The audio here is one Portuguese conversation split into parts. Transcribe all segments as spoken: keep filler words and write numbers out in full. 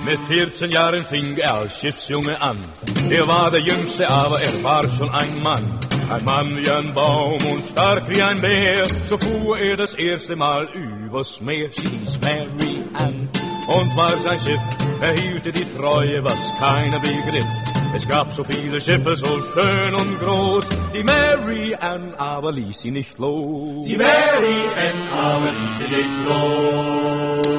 Mit vierzehn Jahren fing er als Schiffsjunge an. Er war der Jüngste, aber er war schon ein Mann. Ein Mann wie ein Baum und stark wie ein Bär. So fuhr er das erste Mal übers Meer. Sie hieß Mary Ann und war sein Schiff. Er hielte die Treue, was keiner begriff. Es gab so viele Schiffe, so schön und groß. Die Mary Ann aber ließ sie nicht los. Die Mary Ann aber ließ sie nicht los.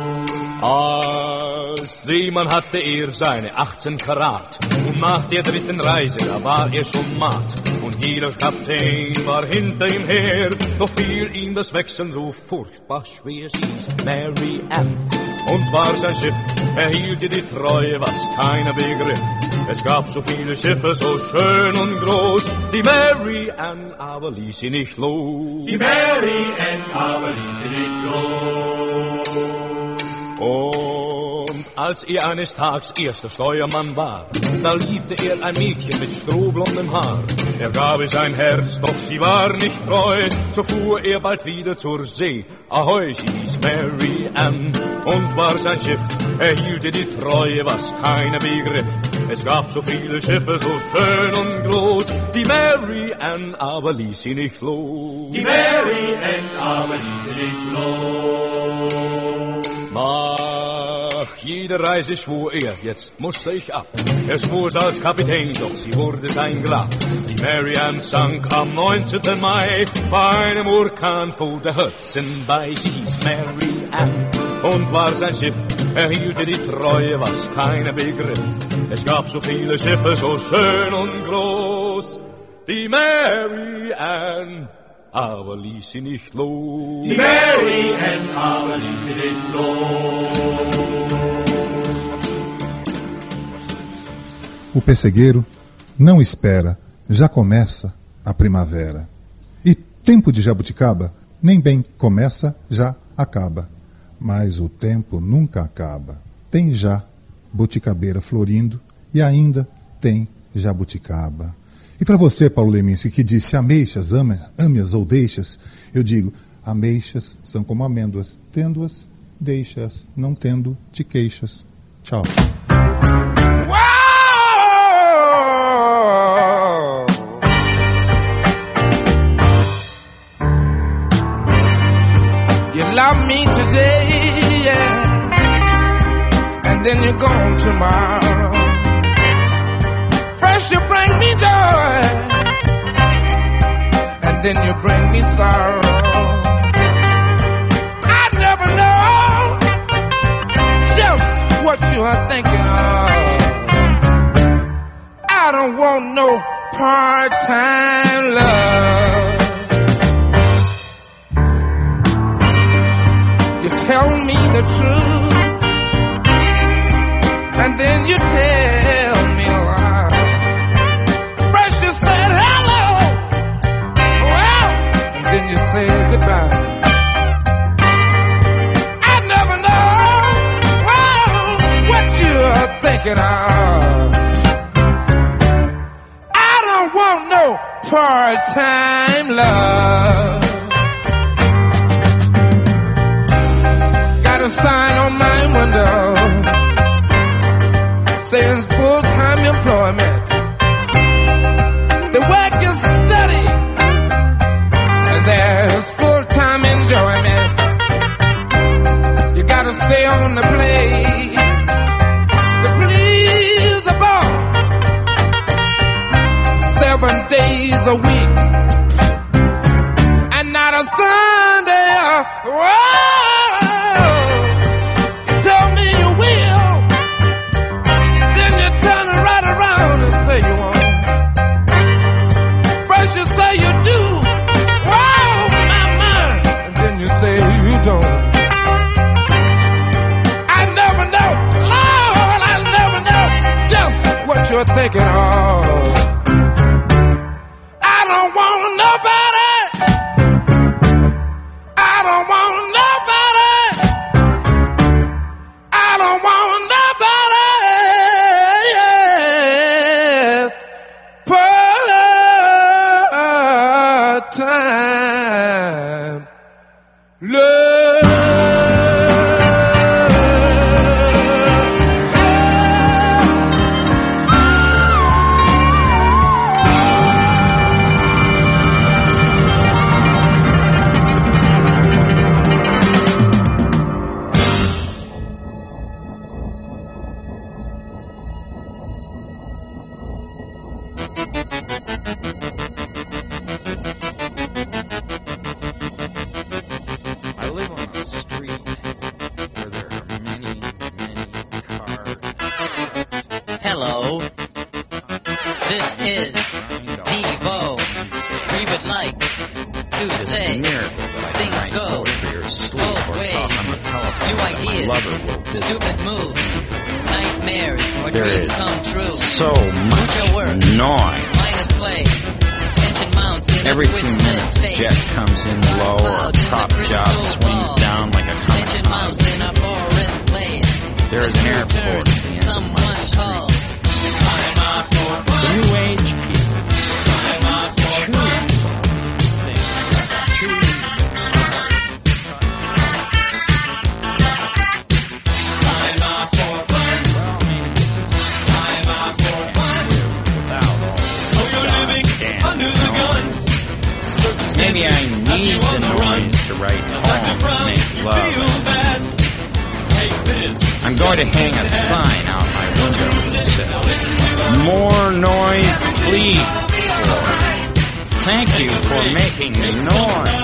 Als Seemann hatte er seine achtzehn Karat. Und nach der dritten Reise, da war er schon matt. Und jeder Kapitän war hinter ihm her. Doch fiel ihm das Wechseln so furchtbar schwer. Sie hieß Mary Ann und war sein Schiff. Er hielt ihr die Treue, was keiner begriff. Es gab so viele Schiffe, so schön und groß. Die Mary Ann aber ließ sie nicht los. Die Mary Ann aber ließ sie nicht los. Und als er eines Tags erster Steuermann war, da liebte er ein Mädchen mit strohblondem Haar. Er gab ihr sein Herz, doch sie war nicht treu. So fuhr er bald wieder zur See. Ahoi, sie hieß Mary Ann und war sein Schiff. Er hielt ihr die Treue, was keiner begriff. Es gab so viele Schiffe, so schön und groß. Die Mary Ann aber ließ sie nicht los. Die Mary Ann aber ließ sie nicht los. Nach jeder Reise schwor er, jetzt musste ich ab. Er schwor als Kapitän, doch sie wurde sein Grab. Die Mary Ann sank am neunzehnten Mai bei einem Orkan vor der Hudson bei. Sie hieß Mary Ann und war sein Schiff. Er hielt ihr die Treue, was keiner begriff. Es gab so viele Schiffe, so schön und groß. Die Mary Ann aber ließ sie nicht los. Die Mary Ann aber ließ sie nicht los. O pessegueiro não espera, já começa a primavera. E tempo de jabuticaba nem bem começa, já acaba. Mas o tempo nunca acaba. Tem já buticabeira florindo e ainda tem jabuticaba. E para você, Paulo Leminski, que disse ameixas, ame-as ou deixas, eu digo, ameixas são como amêndoas, tendo-as, deixas, não tendo, te queixas. Tchau. You love me today, yeah, and then you're gone tomorrow. First you bring me joy, and then you bring me sorrow. I never know just what you are thinking of. I don't want no part-time love. You tell me the truth, and then you tell me a lie. First you said hello, well, and then you say goodbye. I never know, well, what you're thinking of. I don't want no part-time love. Got a sign on my window saying full-time employment. The work is steady and there's full-time enjoyment. You gotta stay on the place to please the boss. Seven days a week and not a Sunday. Whoa! Tell me you will, then you turn it right around and say you won't. First you say you do, wow, my mind, and then you say you don't. I never know, Lord, I never know just what you're thinking of. I don't want nobody, I don't want nobody. I don't want nobody part-time love. sleep Oh, or ways, talk on the telephone. new My ideas, lover will visit. stupid moves, nightmares, or There dreams is come true. so Mucho work, much noise. minus play, tension mounts in Every a few twisted minutes, a face. jet comes in low or a top job swings down like a Tension comet. mounts in a foreign place. There is an airport at the end of my Someone street. calls. The new age people choose things. Choose. Maybe I need the noise to write poems, to make love. I'm going to hang a sign out my window that says, "More noise, please." Thank you for making the noise.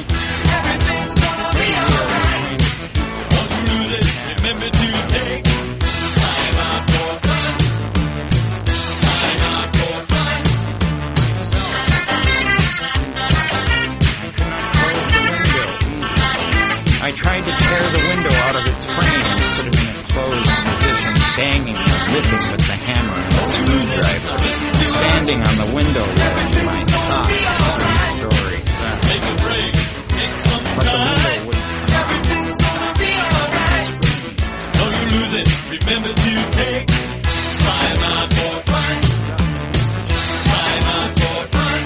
I tried to tear the window out of its frame and put it in a closed position, banging and whipping with the hammer and the screwdriver, standing on the window ledge in my socks, three stories up. But the window wouldn't come out. Don't you lose it. Remember to take time out for fun. Time out for fun.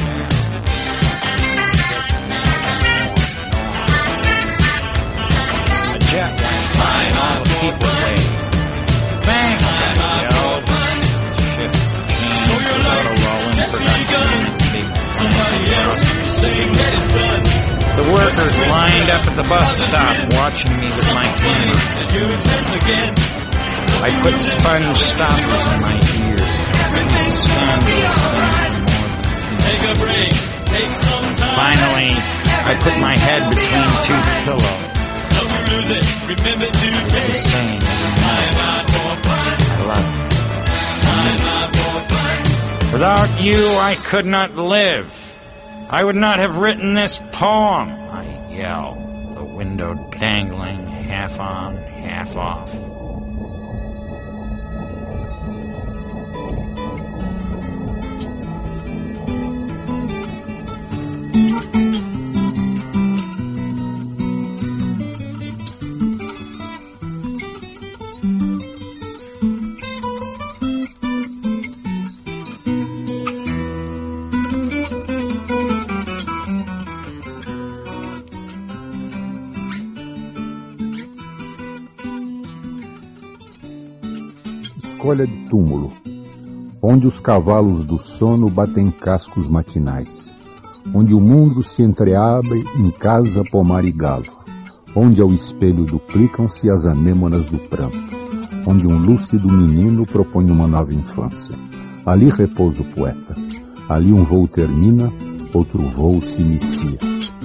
Jet went by and all the people waved. Thanks, I yelled. Shift changed without a lull in production. Somebody else saying that it's done. The workers lined up at the bus stop watching me with my camera. And you're his friends again. I put sponge stoppers in my ears. Can't stand those things for more than a few Take a break. Take some time. Finally, I put my head between two pillows. Don't you lose it. Remember to The take same every time night. out for fun. I love Time out for fun. it. Without you, I could not live. I would not have written this poem. I yell, the window dangling, half on, half off. Escolha de túmulo, onde os cavalos do sono batem cascos matinais, onde o mundo se entreabre em casa, pomar e galo, onde ao espelho duplicam-se as anêmonas do pranto, onde um lúcido menino propõe uma nova infância. Ali repousa o poeta, ali um voo termina, outro voo se inicia.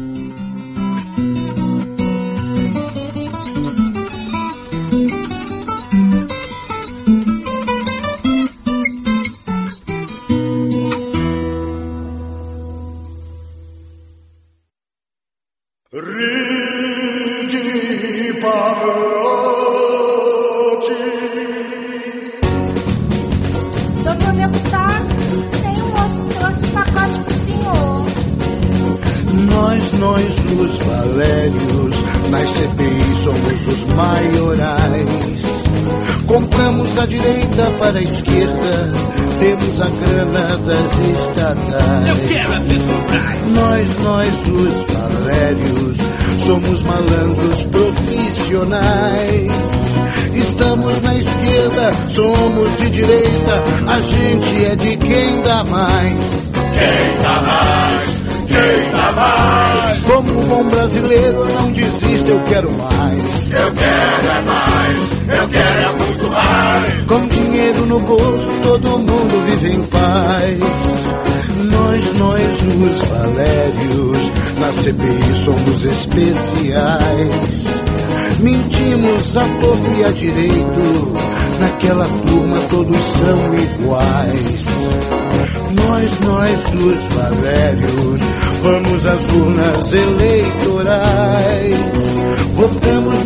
Doutor deputado, tem um moço que trouxe um pacote pro senhor. Nós, nós, os Valérios, nas C P I somos os maiorais. Compramos a direita para a esquerda, temos a grana das estatais. Eu quero a Petrobras. Nós, nós, os Valérios, somos malandros profissionais. Estamos na esquerda, somos de direita, a gente é de quem dá mais. Quem dá mais? Quem dá mais? Como um bom brasileiro, eu não desisto, eu quero mais. Eu quero é mais. Eu quero é muito mais. Com dinheiro no bolso, todo mundo vive em paz. Nós, nós, os Valérios, na C P I somos especiais. Mentimos a torto e a direito, naquela turma todos são iguais. Nós, nós, os Valérios, vamos às urnas eleitorais.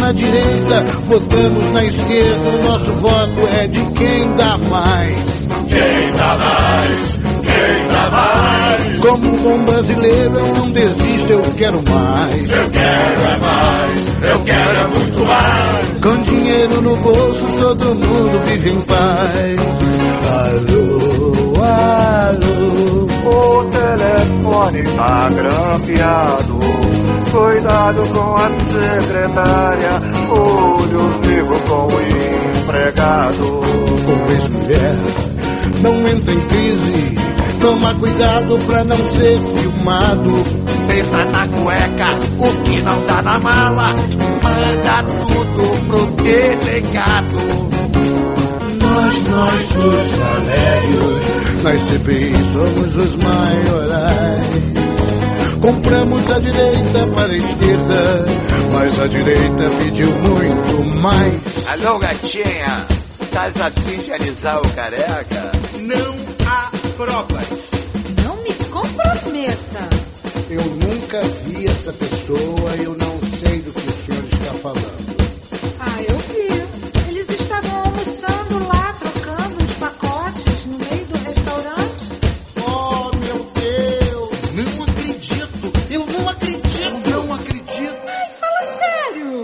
na direita, votamos na esquerda, o nosso voto é de quem dá mais. Quem dá mais? Quem dá mais? Como um bom brasileiro eu não desisto, eu quero mais. Eu quero é mais, eu quero é muito mais. Com dinheiro no bolso todo mundo vive em paz. Alô, alô, o telefone tá grampeado. Cuidado com a secretária, olho vivo com o empregado. Ô ex-mulher, não entra em crise, toma cuidado pra não ser filmado. Pensa na cueca, o que não dá na mala, manda tudo pro delegado. Nós, nós, os Valérios, nas C P I somos os maiorais. Compramos a direita para a esquerda, mas a direita pediu muito mais. Alô, gatinha, estás a fim de alisar o careca? Não há provas. Não me comprometa. Eu nunca vi essa pessoa e eu não sei do que o senhor está falando. Ah, eu vi. Eles estavam almoçando lá, trocando os pacotes no meio do restaurante. Oh, meu Deus! Não acredito! Eu não acredito! Não acredito! Ai, fala sério!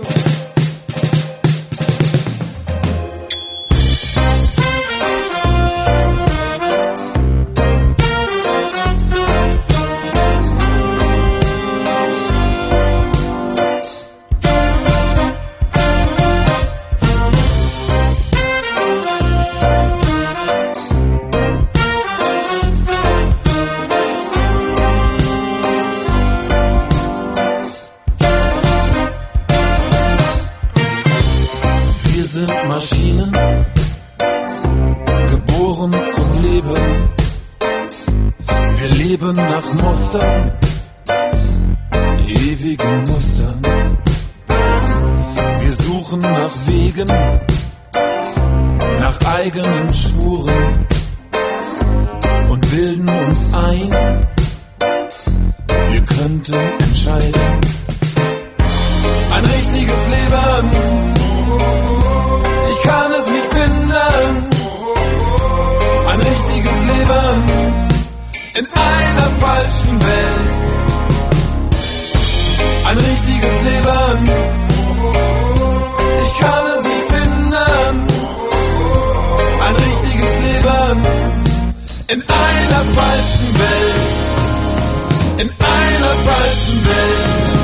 Maschinen, geboren zum Leben. Wir leben nach Mustern, ewigen Mustern. Wir suchen nach Wegen, nach eigenen Spuren und bilden uns ein, wir könnten entscheiden. Ein richtiges Leben. Ich kann es nicht finden, ein richtiges Leben in einer falschen Welt. Ein richtiges Leben, ich kann es nicht finden, ein richtiges Leben in einer falschen Welt, in einer falschen Welt.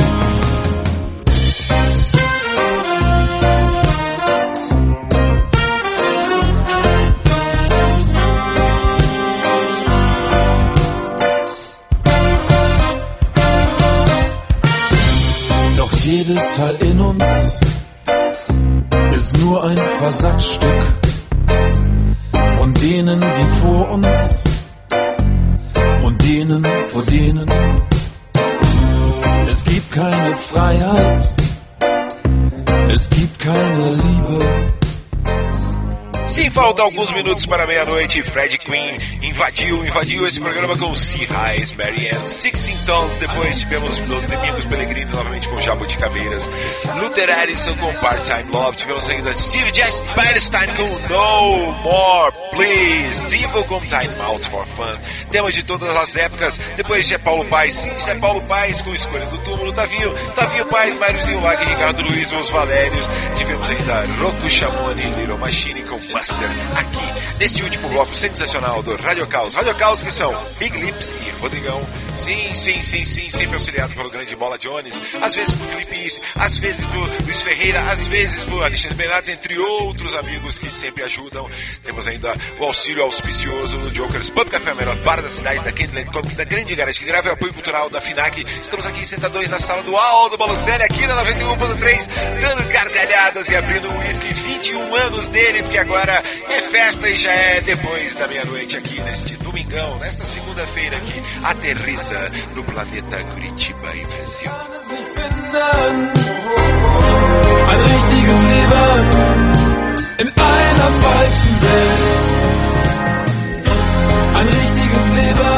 Jedes Teil in uns ist nur ein Versatzstück von denen, die vor uns und denen, vor denen. Es gibt keine Freiheit, es gibt keine Liebe. Sim, faltam alguns minutos para meia-noite. Fred Queen invadiu, invadiu esse programa com Sea Highs, Mary Ann, Sixteen Tons. Depois tivemos Domingos Pellegrini novamente com Jabuticabeiras, Luther Allison com Part-Time Love. Tivemos ainda Steve Jess Palestine com No More Please, Devil com Time Out for Fun. Temas de todas as épocas. Depois Zé Paulo Paes, sim, Zé Paulo Paes com Escolha do Túmulo, Tavinho, Tavinho Paes, Máriozinho Lag, Ricardo Luiz, Os Valérios. Tivemos ainda Rocco Schamoni, Little Machine com Master, aqui neste último bloco sensacional do Radio Caos. Radio Caos, que são Big Lips e Rodrigão. Sim, sim, sim, sim, sempre auxiliado pelo grande Bola Jones, às vezes por Felipe Isse, às vezes por Luiz Ferreira, às vezes por Alexandre Benato, entre outros amigos que sempre ajudam. Temos ainda o auxílio auspicioso do Jokers Pub Café, a melhor bar da cidade, da Candyland Comics, da Grande Garage, que grava o apoio cultural da FINAC. Estamos aqui sentadões na sala do Aldo Balocelli, aqui na noventa e um ponto três, dando gargalhadas e abrindo um whisky. vinte e um anos dele, porque agora é festa e já é depois da meia-noite aqui neste domingão, nesta segunda-feira que aterriza no planeta Curitiba e Brasil. Ein richtiges Leben in einer falschen Welt. Ein richtiges Leben